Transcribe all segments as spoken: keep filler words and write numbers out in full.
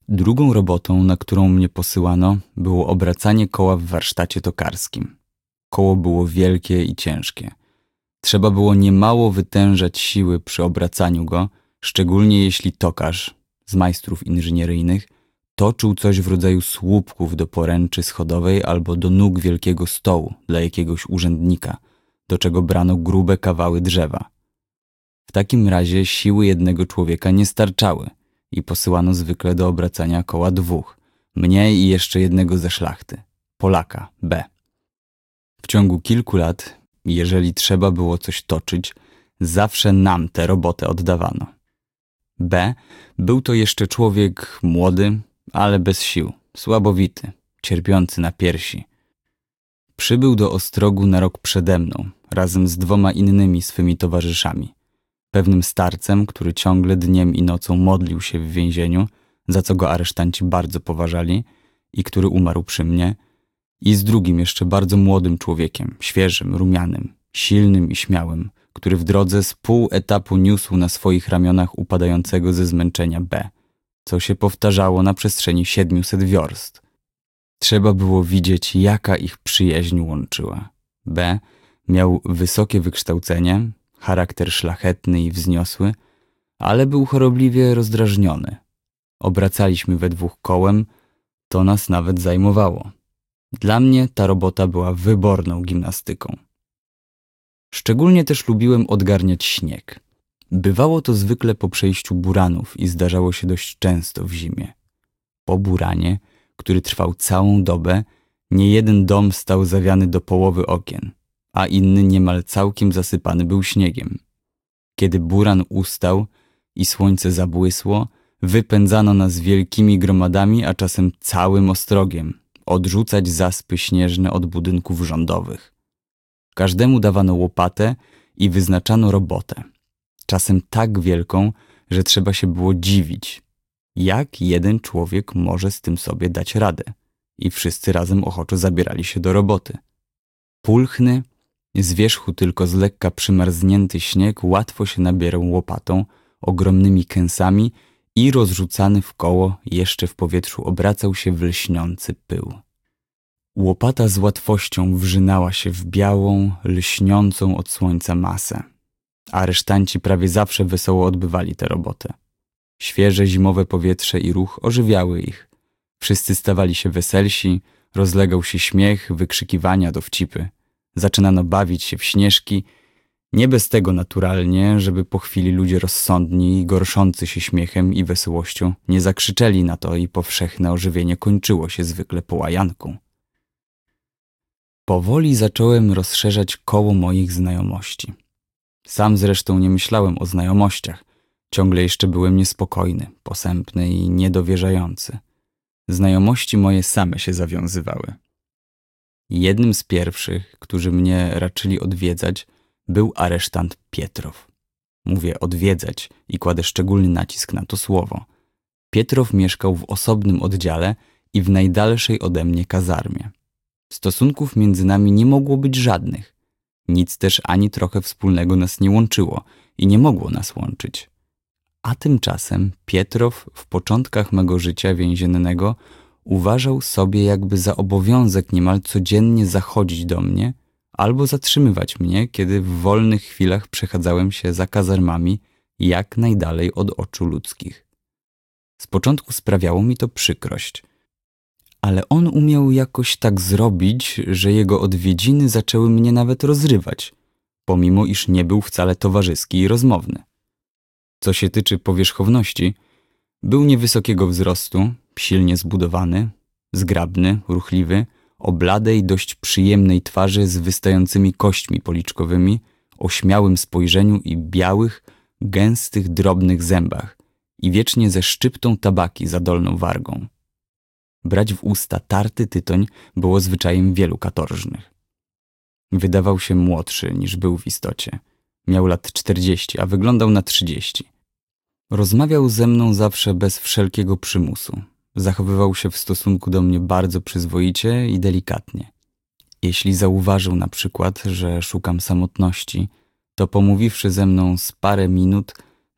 Drugą robotą, na którą mnie posyłano, było obracanie koła w warsztacie tokarskim. Koło było wielkie i ciężkie. Trzeba było niemało wytężać siły przy obracaniu go, szczególnie jeśli tokarz, z majstrów inżynieryjnych, toczył coś w rodzaju słupków do poręczy schodowej albo do nóg wielkiego stołu dla jakiegoś urzędnika, do czego brano grube kawały drzewa. W takim razie siły jednego człowieka nie starczały i posyłano zwykle do obracania koła dwóch, mnie i jeszcze jednego ze szlachty, Polaka, B. W ciągu kilku lat, jeżeli trzeba było coś toczyć, zawsze nam tę robotę oddawano. B. był to jeszcze człowiek młody, ale bez sił, słabowity, cierpiący na piersi. Przybył do Ostrogu na rok przede mną, razem z dwoma innymi swymi towarzyszami. Pewnym starcem, który ciągle dniem i nocą modlił się w więzieniu, za co go aresztanci bardzo poważali i który umarł przy mnie, i z drugim jeszcze bardzo młodym człowiekiem, świeżym, rumianym, silnym i śmiałym, który w drodze z pół etapu niósł na swoich ramionach upadającego ze zmęczenia B, co się powtarzało na przestrzeni siedmiuset wiorst. Trzeba było widzieć, jaka ich przyjaźń łączyła. B miał wysokie wykształcenie, charakter szlachetny i wzniosły, ale był chorobliwie rozdrażniony. Obracaliśmy we dwóch kołem, to nas nawet zajmowało. Dla mnie ta robota była wyborną gimnastyką. Szczególnie też lubiłem odgarniać śnieg. Bywało to zwykle po przejściu buranów i zdarzało się dość często w zimie. Po buranie, który trwał całą dobę, niejeden dom stał zawiany do połowy okien, a inny niemal całkiem zasypany był śniegiem. Kiedy buran ustał i słońce zabłysło, wypędzano nas wielkimi gromadami, a czasem całym Ostrogiem, odrzucać zaspy śnieżne od budynków rządowych. Każdemu dawano łopatę i wyznaczano robotę, czasem tak wielką, że trzeba się było dziwić, jak jeden człowiek może z tym sobie dać radę, i wszyscy razem ochoczo zabierali się do roboty. Pulchny, z wierzchu tylko z lekka przymarznięty śnieg łatwo się nabierał łopatą, ogromnymi kęsami i rozrzucany w koło jeszcze w powietrzu obracał się w lśniący pył. Łopata z łatwością wrzynała się w białą, lśniącą od słońca masę. Aresztanci prawie zawsze wesoło odbywali tę robotę. Świeże zimowe powietrze i ruch ożywiały ich. Wszyscy stawali się weselsi, rozlegał się śmiech, wykrzykiwania, dowcipy. Zaczynano bawić się w śnieżki, nie bez tego naturalnie, żeby po chwili ludzie rozsądni i gorszący się śmiechem i wesołością nie zakrzyczeli na to i powszechne ożywienie kończyło się zwykle połajanką. Powoli zacząłem rozszerzać koło moich znajomości. Sam zresztą nie myślałem o znajomościach. Ciągle jeszcze byłem niespokojny, posępny i niedowierzający. Znajomości moje same się zawiązywały. Jednym z pierwszych, którzy mnie raczyli odwiedzać, był aresztant Pietrow. Mówię odwiedzać i kładę szczególny nacisk na to słowo. Pietrow mieszkał w osobnym oddziale i w najdalszej ode mnie kazarmie. Stosunków między nami nie mogło być żadnych. Nic też ani trochę wspólnego nas nie łączyło i nie mogło nas łączyć. A tymczasem Pietrow w początkach mego życia więziennego uważał sobie jakby za obowiązek niemal codziennie zachodzić do mnie albo zatrzymywać mnie, kiedy w wolnych chwilach przechadzałem się za kazarmami jak najdalej od oczu ludzkich. Z początku sprawiało mi to przykrość, ale on umiał jakoś tak zrobić, że jego odwiedziny zaczęły mnie nawet rozrywać, pomimo iż nie był wcale towarzyski i rozmowny. Co się tyczy powierzchowności, był niewysokiego wzrostu, silnie zbudowany, zgrabny, ruchliwy, o bladej, dość przyjemnej twarzy z wystającymi kośćmi policzkowymi, o śmiałym spojrzeniu i białych, gęstych, drobnych zębach i wiecznie ze szczyptą tabaki za dolną wargą. Brać w usta tarty tytoń było zwyczajem wielu katorżnych. Wydawał się młodszy niż był w istocie. Miał lat czterdzieści, a wyglądał na trzydzieści. Rozmawiał ze mną zawsze bez wszelkiego przymusu. Zachowywał się w stosunku do mnie bardzo przyzwoicie i delikatnie. Jeśli zauważył na przykład, że szukam samotności, to pomówiwszy ze mną z parę minut,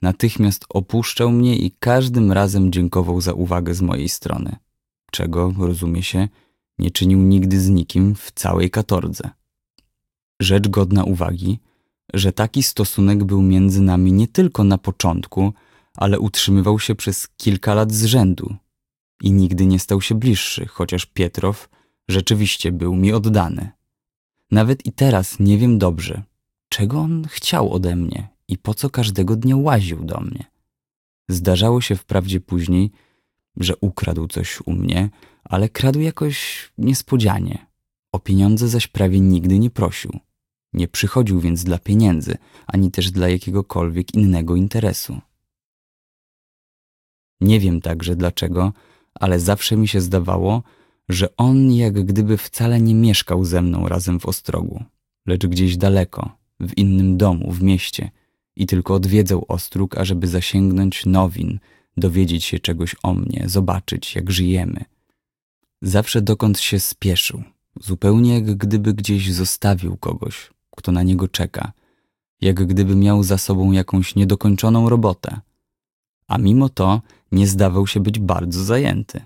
Natychmiast opuszczał mnie i każdym razem dziękował za uwagę z mojej strony, czego, rozumie się, nie czynił nigdy z nikim w całej katordze. Rzecz godna uwagi, że taki stosunek był między nami nie tylko na początku, ale utrzymywał się przez kilka lat z rzędu i nigdy nie stał się bliższy, chociaż Pietrow rzeczywiście był mi oddany. Nawet i teraz nie wiem dobrze, czego on chciał ode mnie i po co każdego dnia łaził do mnie. Zdarzało się wprawdzie później, że ukradł coś u mnie, ale kradł jakoś niespodzianie. O pieniądze zaś prawie nigdy nie prosił. Nie przychodził więc dla pieniędzy, ani też dla jakiegokolwiek innego interesu. Nie wiem także dlaczego, ale zawsze mi się zdawało, że on jak gdyby wcale nie mieszkał ze mną razem w Ostrogu, lecz gdzieś daleko, w innym domu, w mieście i tylko odwiedzał Ostróg, ażeby zasięgnąć nowin, dowiedzieć się czegoś o mnie, zobaczyć, jak żyjemy. Zawsze dokąd się spieszył, zupełnie jak gdyby gdzieś zostawił kogoś, kto na niego czeka, jak gdyby miał za sobą jakąś niedokończoną robotę, a mimo to nie zdawał się być bardzo zajęty.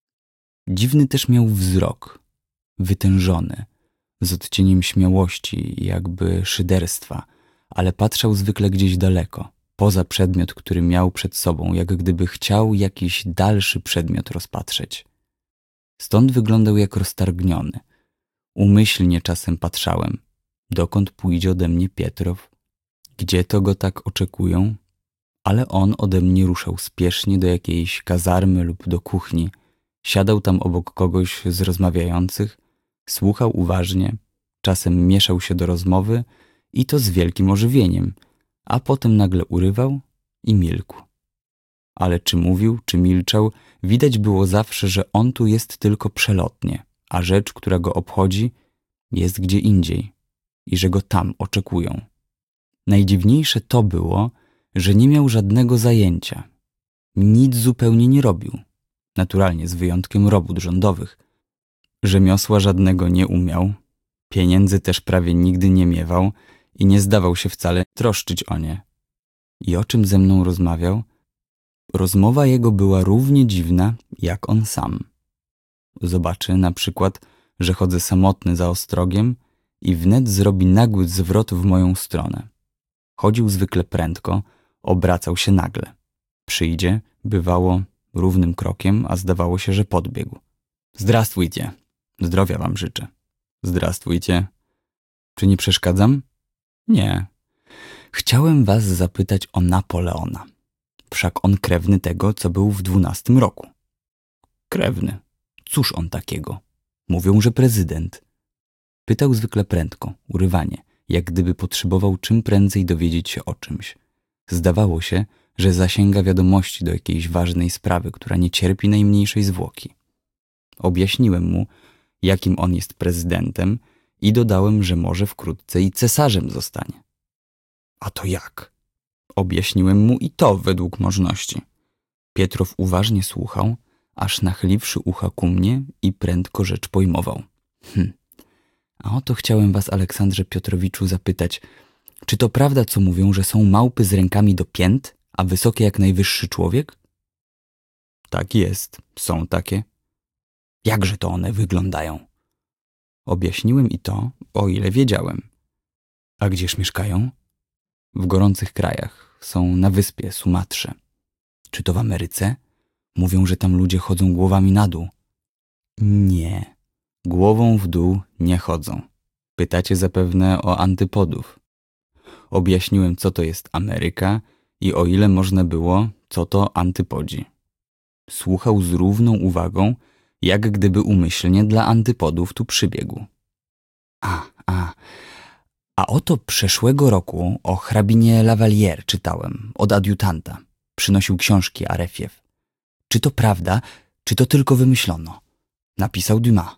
Dziwny też miał wzrok, wytężony, z odcieniem śmiałości i jakby szyderstwa, ale patrzał zwykle gdzieś daleko, poza przedmiot, który miał przed sobą, jak gdyby chciał jakiś dalszy przedmiot rozpatrzeć. Stąd wyglądał jak roztargniony. Umyślnie czasem patrzałem, dokąd pójdzie ode mnie Pietrow, gdzie to go tak oczekują, ale on ode mnie ruszał spiesznie do jakiejś kazarmy lub do kuchni, siadał tam obok kogoś z rozmawiających, słuchał uważnie, czasem mieszał się do rozmowy i to z wielkim ożywieniem, a potem nagle urywał i milkł. Ale czy mówił, czy milczał, widać było zawsze, że on tu jest tylko przelotnie, a rzecz, która go obchodzi, jest gdzie indziej i że go tam oczekują. Najdziwniejsze to było, że nie miał żadnego zajęcia. Nic zupełnie nie robił. Naturalnie z wyjątkiem robót rządowych. Rzemiosła żadnego nie umiał, pieniędzy też prawie nigdy nie miewał i nie zdawał się wcale troszczyć o nie. I o czym ze mną rozmawiał? Rozmowa jego była równie dziwna, jak on sam. Zobaczy na przykład, że chodzę samotny za Ostrogiem i wnet zrobi nagły zwrot w moją stronę. Chodził zwykle prędko, obracał się nagle. Przyjdzie, bywało, równym krokiem, a zdawało się, że podbiegł. Zdrastwujcie. Zdrowia wam życzę. Zdrastwujcie. Czy nie przeszkadzam? Nie. Chciałem was zapytać o Napoleona. Wszak on krewny tego, co był w dwunastym roku. Krewny. Cóż on takiego? Mówią, że prezydent. Pytał zwykle prędko, urywanie, jak gdyby potrzebował czym prędzej dowiedzieć się o czymś. Zdawało się, że zasięga wiadomości do jakiejś ważnej sprawy, która nie cierpi najmniejszej zwłoki. Objaśniłem mu, jakim on jest prezydentem i dodałem, że może wkrótce i cesarzem zostanie. A to jak? Objaśniłem mu i to według możności. Pietrow uważnie słuchał, aż nachyliwszy ucha ku mnie i prędko rzecz pojmował. Hm. A oto chciałem was, Aleksandrze Piotrowiczu, zapytać, czy to prawda, co mówią, że są małpy z rękami do pięt, a wysokie jak najwyższy człowiek? Tak jest, są takie. Jakże to one wyglądają? Objaśniłem i to, o ile wiedziałem. A gdzież mieszkają? W gorących krajach, są na wyspie Sumatrze. Czy to w Ameryce? Mówią, że tam ludzie chodzą głowami na dół. Nie, głową w dół nie chodzą. Pytacie zapewne o antypodów. Objaśniłem, co to jest Ameryka i o ile można było, co to antypodzi. Słuchał z równą uwagą, jak gdyby umyślnie dla antypodów tu przybiegł. A, a, a oto przeszłego roku o hrabinie Lavalier czytałem, od adiutanta. Przynosił książki Arefiew. Czy to prawda, czy to tylko wymyślono? Napisał Dumas.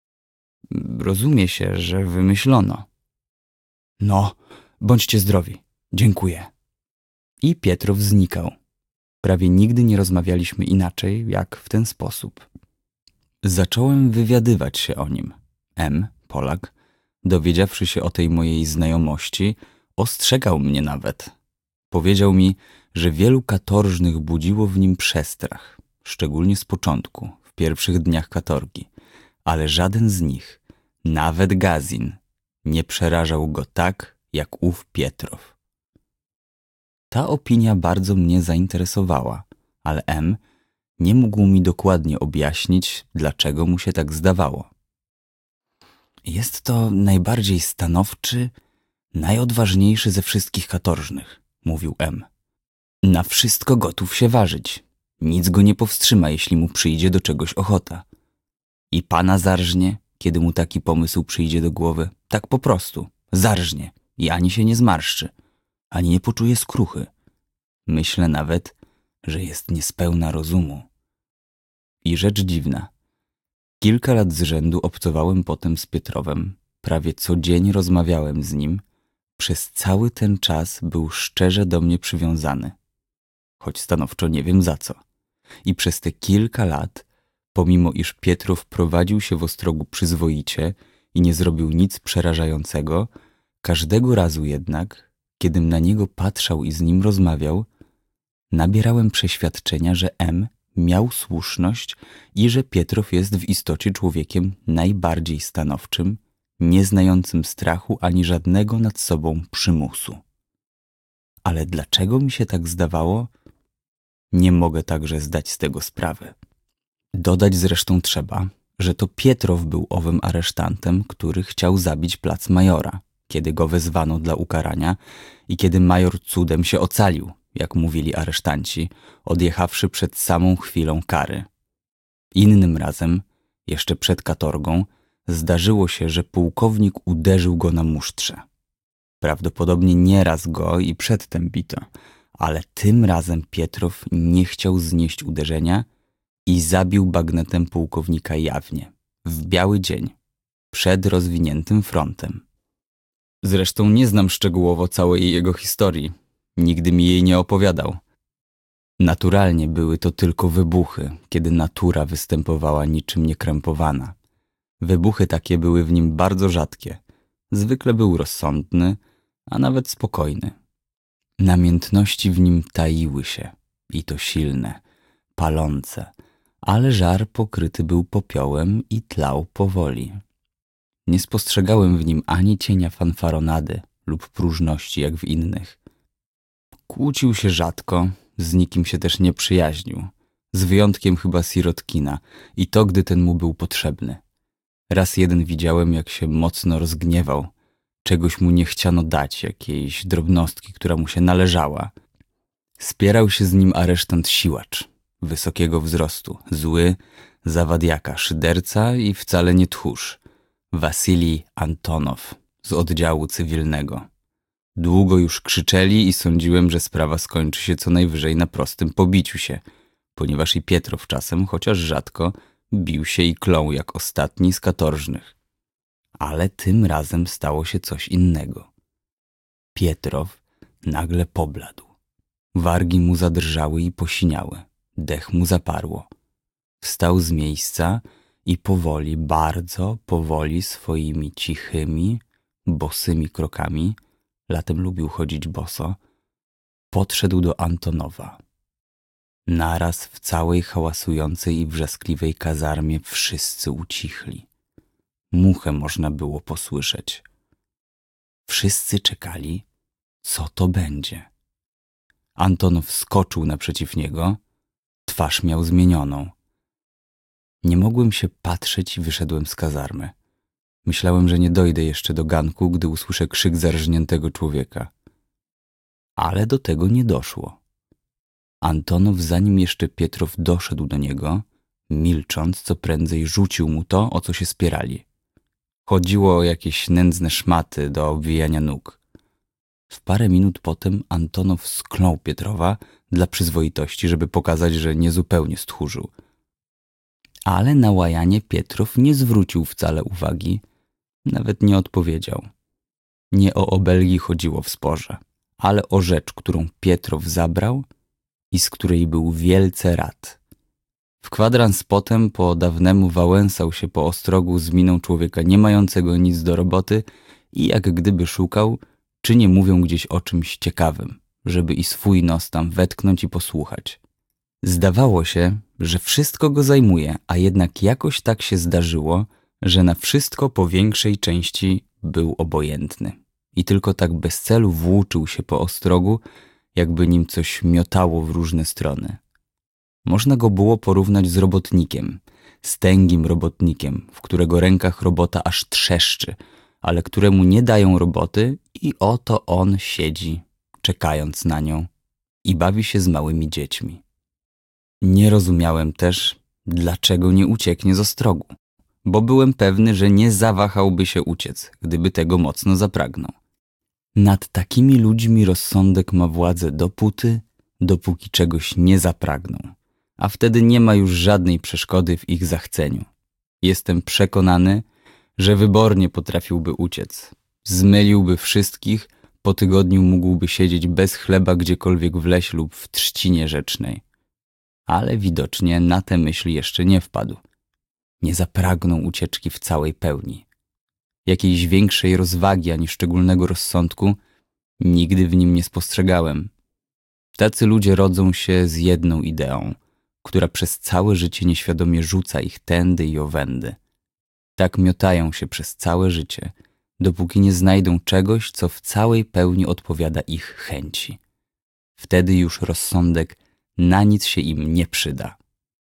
Rozumie się, że wymyślono. No, bądźcie zdrowi. Dziękuję. I Pietrow znikał. Prawie nigdy nie rozmawialiśmy inaczej, jak w ten sposób. Zacząłem wywiadywać się o nim. M., Polak, dowiedziawszy się o tej mojej znajomości, ostrzegał mnie nawet. Powiedział mi, że wielu katorżnych budziło w nim przestrach, szczególnie z początku, w pierwszych dniach katorgi, ale żaden z nich, nawet Gazin, nie przerażał go tak, jak ów Pietrow. Ta opinia bardzo mnie zainteresowała, ale M nie mógł mi dokładnie objaśnić, dlaczego mu się tak zdawało. Jest to najbardziej stanowczy, najodważniejszy ze wszystkich katorżnych, mówił M. Na wszystko gotów się ważyć. Nic go nie powstrzyma, jeśli mu przyjdzie do czegoś ochota. I pana zarżnie, kiedy mu taki pomysł przyjdzie do głowy. Tak po prostu, zarżnie i ani się nie zmarszczy, ani nie poczuje skruchy. Myślę nawet, że jest niespełna rozumu. I rzecz dziwna. Kilka lat z rzędu obcowałem potem z Pietrowem. Prawie co dzień rozmawiałem z nim. Przez cały ten czas był szczerze do mnie przywiązany. Choć stanowczo nie wiem za co. I przez te kilka lat, pomimo iż Pietrow prowadził się w Ostrogu przyzwoicie i nie zrobił nic przerażającego, każdego razu jednak, kiedym na niego patrzał i z nim rozmawiał, nabierałem przeświadczenia, że M miał słuszność i że Pietrow jest w istocie człowiekiem najbardziej stanowczym, nie znającym strachu ani żadnego nad sobą przymusu. Ale dlaczego mi się tak zdawało? Nie mogę także zdać z tego sprawy. Dodać zresztą trzeba, że to Pietrow był owym aresztantem, który chciał zabić plac majora, kiedy go wezwano dla ukarania i kiedy major cudem się ocalił, jak mówili aresztanci, odjechawszy przed samą chwilą kary. Innym razem, jeszcze przed katorgą, zdarzyło się, że pułkownik uderzył go na musztrze. Prawdopodobnie nieraz go i przedtem bito, ale tym razem Pietrow nie chciał znieść uderzenia i zabił bagnetem pułkownika jawnie, w biały dzień, przed rozwiniętym frontem. Zresztą nie znam szczegółowo całej jego historii. Nigdy mi jej nie opowiadał. Naturalnie były to tylko wybuchy, kiedy natura występowała niczym niekrępowana. Wybuchy takie były w nim bardzo rzadkie. Zwykle był rozsądny, a nawet spokojny. Namiętności w nim taiły się, i to silne, palące, ale żar pokryty był popiołem i tlał powoli. Nie spostrzegałem w nim ani cienia fanfaronady lub próżności jak w innych. Kłócił się rzadko, z nikim się też nie przyjaźnił, z wyjątkiem chyba Sirotkina i to, gdy ten mu był potrzebny. Raz jeden widziałem, jak się mocno rozgniewał, czegoś mu nie chciano dać, jakiejś drobnostki, która mu się należała. Spierał się z nim aresztant Siłacz, wysokiego wzrostu, zły, zawadiaka, szyderca i wcale nie tchórz, Wasilij Antonow z oddziału cywilnego. Długo już krzyczeli i sądziłem, że sprawa skończy się co najwyżej na prostym pobiciu się, ponieważ i Pietrow czasem, chociaż rzadko, bił się i klął jak ostatni z katorżnych. Ale tym razem stało się coś innego. Pietrow nagle pobladł. Wargi mu zadrżały i posiniały, dech mu zaparło. Wstał z miejsca i powoli, bardzo powoli swoimi cichymi, bosymi krokami, latem lubił chodzić boso, podszedł do Antonowa. Naraz w całej hałasującej i wrzaskliwej kazarmie wszyscy ucichli. Muchę można było posłyszeć. Wszyscy czekali, co to będzie. Antonow skoczył naprzeciw niego, twarz miał zmienioną. Nie mogłem się patrzeć i wyszedłem z kazarmy. Myślałem, że nie dojdę jeszcze do ganku, gdy usłyszę krzyk zarżniętego człowieka. Ale do tego nie doszło. Antonow, zanim jeszcze Pietrow doszedł do niego, milcząc, co prędzej rzucił mu to, o co się spierali. Chodziło o jakieś nędzne szmaty do obwijania nóg. W parę minut potem Antonow sklął Pietrowa dla przyzwoitości, żeby pokazać, że niezupełnie stchórzył. Ale na łajanie Pietrow nie zwrócił wcale uwagi, nawet nie odpowiedział. Nie o obelgi chodziło w sporze, ale o rzecz, którą Pietrow zabrał i z której był wielce rad. W kwadrans potem po dawnemu wałęsał się po ostrogu z miną człowieka nie mającego nic do roboty i jak gdyby szukał, czy nie mówią gdzieś o czymś ciekawym, żeby i swój nos tam wetknąć i posłuchać. Zdawało się, że wszystko go zajmuje, a jednak jakoś tak się zdarzyło, że na wszystko po większej części był obojętny i tylko tak bez celu włóczył się po ostrogu, jakby nim coś miotało w różne strony. Można go było porównać z robotnikiem, z tęgim robotnikiem, w którego rękach robota aż trzeszczy, ale któremu nie dają roboty i oto on siedzi, czekając na nią i bawi się z małymi dziećmi. Nie rozumiałem też, dlaczego nie ucieknie z ostrogu, bo byłem pewny, że nie zawahałby się uciec, gdyby tego mocno zapragnął. Nad takimi ludźmi rozsądek ma władzę dopóty, dopóki czegoś nie zapragną, a wtedy nie ma już żadnej przeszkody w ich zachceniu. Jestem przekonany, że wybornie potrafiłby uciec. Zmyliłby wszystkich, po tygodniu mógłby siedzieć bez chleba gdziekolwiek w lesie lub w trzcinie rzecznej. Ale widocznie na te myśli jeszcze nie wpadł. Nie zapragnął ucieczki w całej pełni. Jakiejś większej rozwagi ani szczególnego rozsądku nigdy w nim nie spostrzegałem. Tacy ludzie rodzą się z jedną ideą, która przez całe życie nieświadomie rzuca ich tędy i owędy. Tak miotają się przez całe życie, dopóki nie znajdą czegoś, co w całej pełni odpowiada ich chęci. Wtedy już rozsądek na nic się im nie przyda.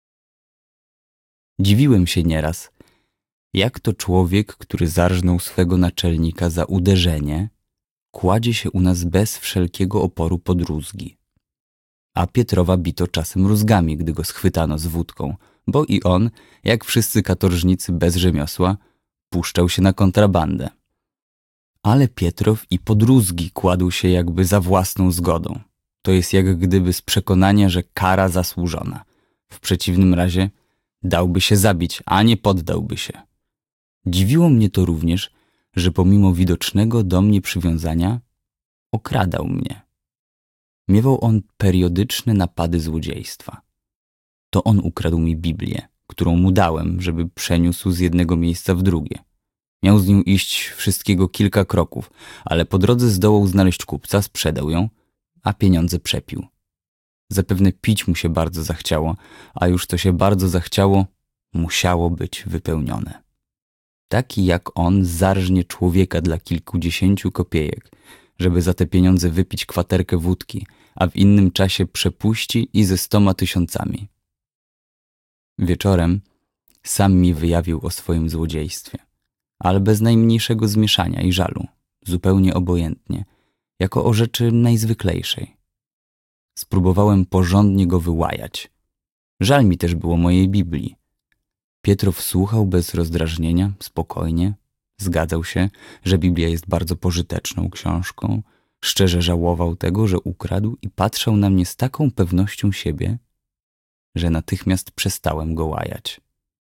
Dziwiłem się nieraz, jak to człowiek, który zarżnął swego naczelnika za uderzenie, kładzie się u nas bez wszelkiego oporu pod rózgi. A Pietrowa bito czasem rózgami, gdy go schwytano z wódką, bo i on, jak wszyscy katorżnicy bez rzemiosła, puszczał się na kontrabandę. Ale Pietrow i pod rózgi kładł się jakby za własną zgodą. To jest jak gdyby z przekonania, że kara zasłużona. W przeciwnym razie dałby się zabić, a nie poddałby się. Dziwiło mnie to również, że pomimo widocznego do mnie przywiązania okradał mnie. Miewał on periodyczne napady złodziejstwa. To on ukradł mi Biblię, którą mu dałem, żeby przeniósł z jednego miejsca w drugie. Miał z nią iść wszystkiego kilka kroków, ale po drodze zdołał znaleźć kupca, sprzedał ją, a pieniądze przepił. Zapewne pić mu się bardzo zachciało, a już co się bardzo zachciało, musiało być wypełnione. Taki jak on zarżnie człowieka dla kilkudziesięciu kopiejek, żeby za te pieniądze wypić kwaterkę wódki, a w innym czasie przepuści i ze stoma tysiącami. Wieczorem sam mi wyjawił o swoim złodziejstwie, ale bez najmniejszego zmieszania i żalu, zupełnie obojętnie, jako o rzeczy najzwyklejszej. Spróbowałem porządnie go wyłajać. Żal mi też było mojej Biblii. Pietrow słuchał bez rozdrażnienia, spokojnie, zgadzał się, że Biblia jest bardzo pożyteczną książką, szczerze żałował tego, że ukradł i patrzał na mnie z taką pewnością siebie, że natychmiast przestałem go łajać.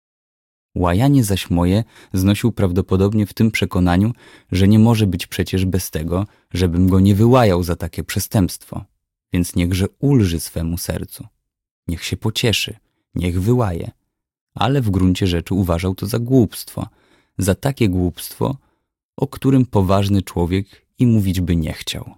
Łajanie zaś moje znosił prawdopodobnie w tym przekonaniu, że nie może być przecież bez tego, żebym go nie wyłajał za takie przestępstwo, więc niechże ulży swemu sercu, niech się pocieszy, niech wyłaje, ale w gruncie rzeczy uważał to za głupstwo, za takie głupstwo, o którym poważny człowiek i mówić by nie chciał.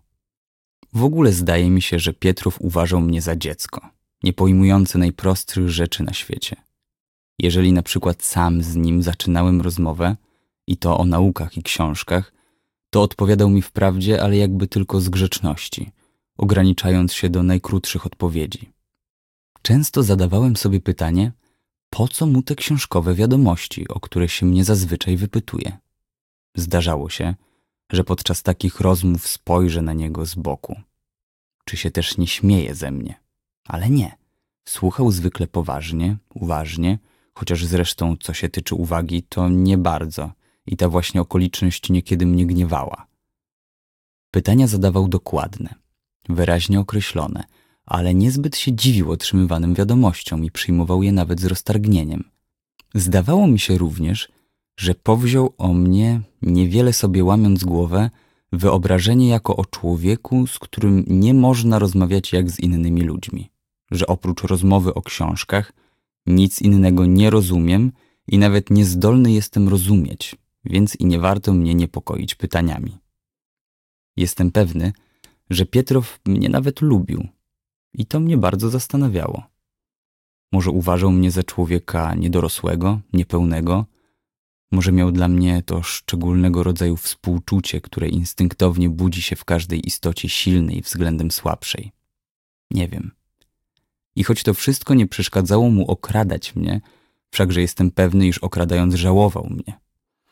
W ogóle zdaje mi się, że Pietrow uważał mnie za dziecko, nie pojmujące najprostszych rzeczy na świecie. Jeżeli na przykład sam z nim zaczynałem rozmowę, i to o naukach i książkach, to odpowiadał mi wprawdzie, ale jakby tylko z grzeczności, ograniczając się do najkrótszych odpowiedzi. Często zadawałem sobie pytanie, po co mu te książkowe wiadomości, o które się mnie zazwyczaj wypytuje. Zdarzało się, że podczas takich rozmów spojrzę na niego z boku. Czy się też nie śmieje ze mnie? Ale nie. Słuchał zwykle poważnie, uważnie, chociaż zresztą co się tyczy uwagi, to nie bardzo i ta właśnie okoliczność niekiedy mnie gniewała. Pytania zadawał dokładne, wyraźnie określone, ale niezbyt się dziwił otrzymywanym wiadomościom i przyjmował je nawet z roztargnieniem. Zdawało mi się również, że powziął o mnie, niewiele sobie łamiąc głowę, wyobrażenie jako o człowieku, z którym nie można rozmawiać jak z innymi ludźmi, że oprócz rozmowy o książkach nic innego nie rozumiem i nawet niezdolny jestem rozumieć, więc i nie warto mnie niepokoić pytaniami. Jestem pewny, że Pietrow mnie nawet lubił. I to mnie bardzo zastanawiało. Może uważał mnie za człowieka niedorosłego, niepełnego? Może miał dla mnie to szczególnego rodzaju współczucie, które instynktownie budzi się w każdej istocie silnej względem słabszej? Nie wiem. I choć to wszystko nie przeszkadzało mu okradać mnie, wszakże jestem pewny, iż okradając żałował mnie.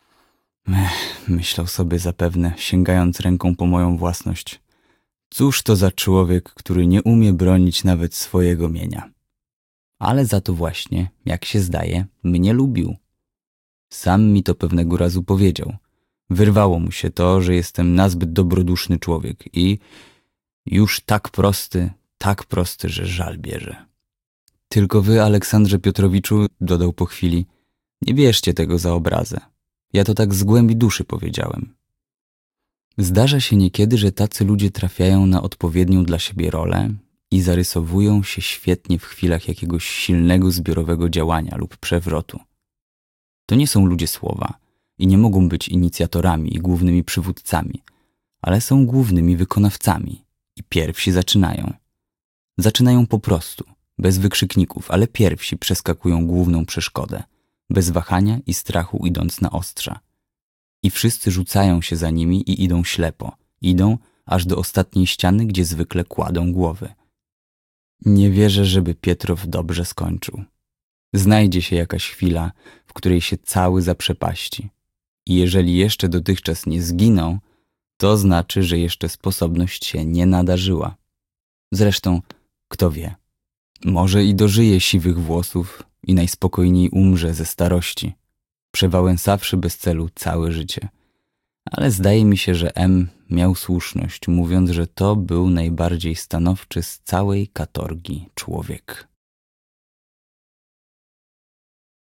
Ech, myślał sobie zapewne, sięgając ręką po moją własność. Cóż to za człowiek, który nie umie bronić nawet swojego mienia. Ale za to właśnie, jak się zdaje, mnie lubił. Sam mi to pewnego razu powiedział. Wyrwało mu się to, że jestem nazbyt dobroduszny człowiek i już tak prosty, tak prosty, że żal bierze. Tylko wy, Aleksandrze Piotrowiczu, dodał po chwili, nie bierzcie tego za obrazę. Ja to tak z głębi duszy powiedziałem. Zdarza się niekiedy, że tacy ludzie trafiają na odpowiednią dla siebie rolę i zarysowują się świetnie w chwilach jakiegoś silnego zbiorowego działania lub przewrotu. To nie są ludzie słowa i nie mogą być inicjatorami i głównymi przywódcami, ale są głównymi wykonawcami i pierwsi zaczynają. Zaczynają po prostu, bez wykrzykników, ale pierwsi przeskakują główną przeszkodę, bez wahania i strachu idąc na ostrza. I wszyscy rzucają się za nimi i idą ślepo, idą aż do ostatniej ściany, gdzie zwykle kładą głowy. Nie wierzę, żeby Pietrow dobrze skończył. Znajdzie się jakaś chwila, w której się cały zaprzepaści. I jeżeli jeszcze dotychczas nie zginął, to znaczy, że jeszcze sposobność się nie nadarzyła. Zresztą, kto wie, może i dożyje siwych włosów i najspokojniej umrze ze starości, przewałęsawszy bez celu całe życie. Ale zdaje mi się, że M. miał słuszność, mówiąc, że to był najbardziej stanowczy z całej katorgi człowiek.